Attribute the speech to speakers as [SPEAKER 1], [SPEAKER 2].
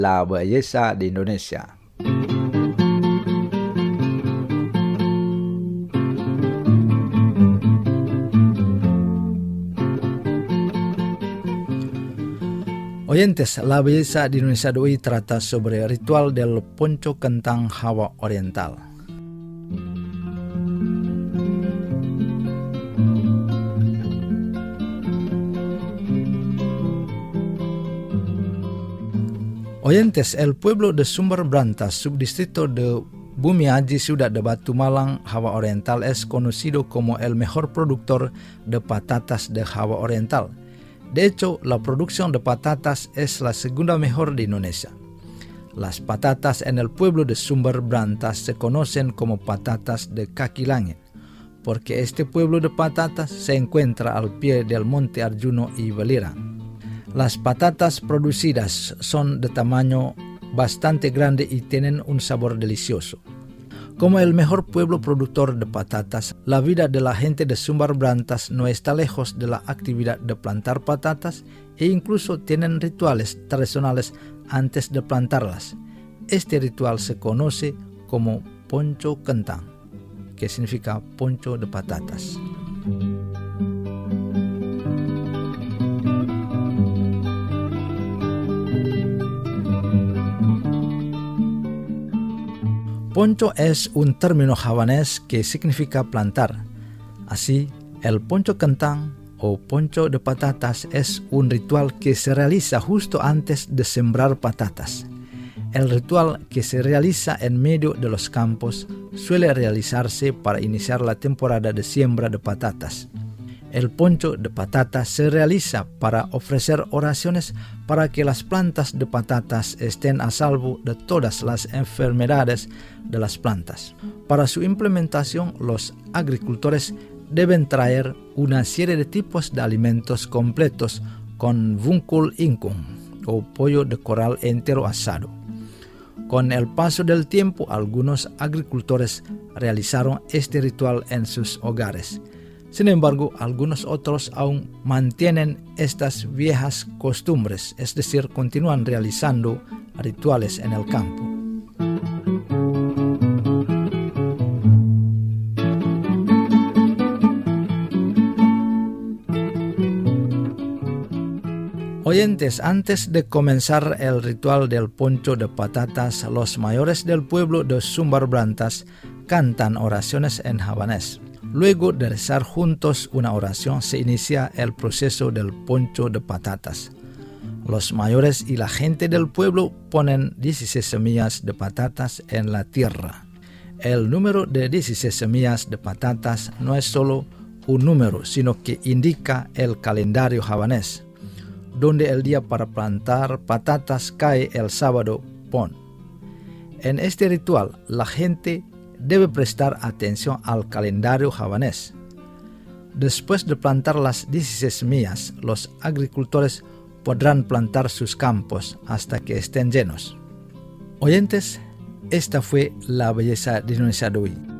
[SPEAKER 1] La belleza de Indonesia. Oyentes, La belleza de Indonesia de hoy trata sobre el ritual del poncho kentang Java Oriental. Oyentes, el pueblo de Sumber Brantas, subdistrito de Bumiaji, ciudad de Batu Malang, Java Oriental, es conocido como el mejor productor de patatas de Java Oriental. De hecho, la producción de patatas es la segunda mejor de Indonesia. Las patatas en el pueblo de Sumber Brantas se conocen como patatas de kaki langit, porque este pueblo de patatas se encuentra al pie del monte Arjuno y Welirang. Las patatas producidas son de tamaño bastante grande y tienen un sabor delicioso. Como el mejor pueblo productor de patatas, la vida de la gente de Sumber Brantas no está lejos de la actividad de plantar patatas e incluso tienen rituales tradicionales antes de plantarlas. Este ritual se conoce como poncho kentang, que significa poncho de patatas. Poncho es un término javanés que significa plantar. Así, el poncho kentang o poncho de patatas es un ritual que se realiza justo antes de sembrar patatas. El ritual, que se realiza en medio de los campos, suele realizarse para iniciar la temporada de siembra de patatas. El poncho de patatas se realiza para ofrecer oraciones para que las plantas de patatas estén a salvo de todas las enfermedades de las plantas. Para su implementación, los agricultores deben traer una serie de tipos de alimentos completos con vungkul ingkung o pollo de coral entero asado. Con el paso del tiempo, algunos agricultores realizaron este ritual en sus hogares. Sin embargo, algunos otros aún mantienen estas viejas costumbres, es decir, continúan realizando rituales en el campo. Oyentes, antes de comenzar el ritual del poncho de patatas, los mayores del pueblo de Sumber Brantas cantan oraciones en javanés. Luego de rezar juntos una oración, se inicia el proceso del poncho de patatas. Los mayores y la gente del pueblo ponen 16 semillas de patatas en la tierra. El número de 16 semillas de patatas no es solo un número, sino que indica el calendario javanés, donde el día para plantar patatas cae el sábado Pon. En este ritual, la gente debe prestar atención al calendario javanés. Después de plantar las 16 semillas, los agricultores podrán plantar sus campos hasta que estén llenos. Oyentes, esta fue la belleza de Indonesia de hoy.